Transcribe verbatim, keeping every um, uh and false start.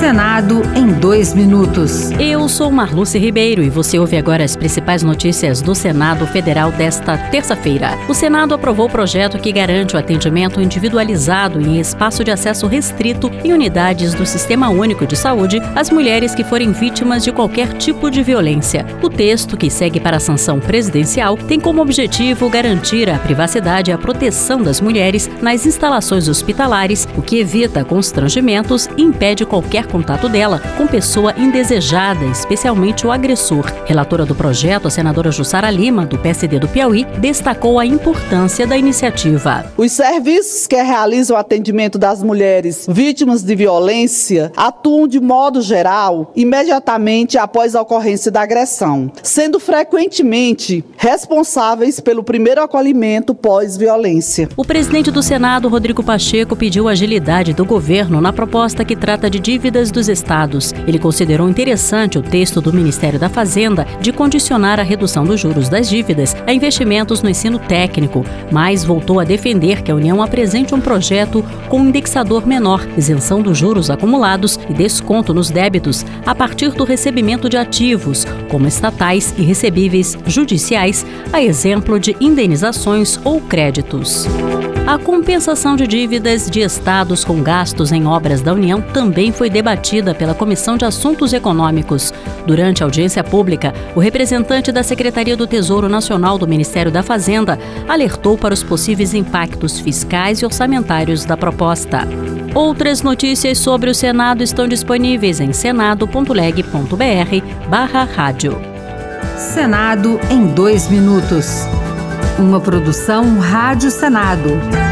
Senado em dois minutos. Eu sou Marluce Ribeiro e você ouve agora as principais notícias do Senado Federal desta terça-feira. O Senado aprovou o projeto que garante o atendimento individualizado em espaço de acesso restrito em unidades do Sistema Único de Saúde às mulheres que forem vítimas de qualquer tipo de violência. O texto, que segue para a sanção presidencial, tem como objetivo garantir a privacidade e a proteção das mulheres nas instalações hospitalares, o que evita constrangimentos e impede qualquer contato dela com pessoa indesejada, especialmente o agressor. Relatora do projeto, a senadora Jussara Lima, do P S D do Piauí, destacou a importância da iniciativa. Os serviços que realizam o atendimento das mulheres vítimas de violência atuam de modo geral imediatamente após a ocorrência da agressão, sendo frequentemente responsáveis pelo primeiro acolhimento pós-violência. O presidente do Senado, Rodrigo Pacheco, pediu agilidade do governo na proposta que trata de dívidas dos estados. Ele considerou interessante o texto do Ministério da Fazenda de condicionar a redução dos juros das dívidas a investimentos no ensino técnico, mas voltou a defender que a União apresente um projeto com um indexador menor, isenção dos juros acumulados e desconto nos débitos a partir do recebimento de ativos, como estatais e recebíveis judiciais, a exemplo de indenizações ou créditos. A compensação de dívidas de estados com gastos em obras da União também foi debatida pela Comissão de Assuntos Econômicos. Durante a audiência pública, o representante da Secretaria do Tesouro Nacional do Ministério da Fazenda alertou para os possíveis impactos fiscais e orçamentários da proposta. Outras notícias sobre o Senado estão disponíveis em senado.leg.br barra rádio. Senado em dois minutos. Uma produção Rádio Senado.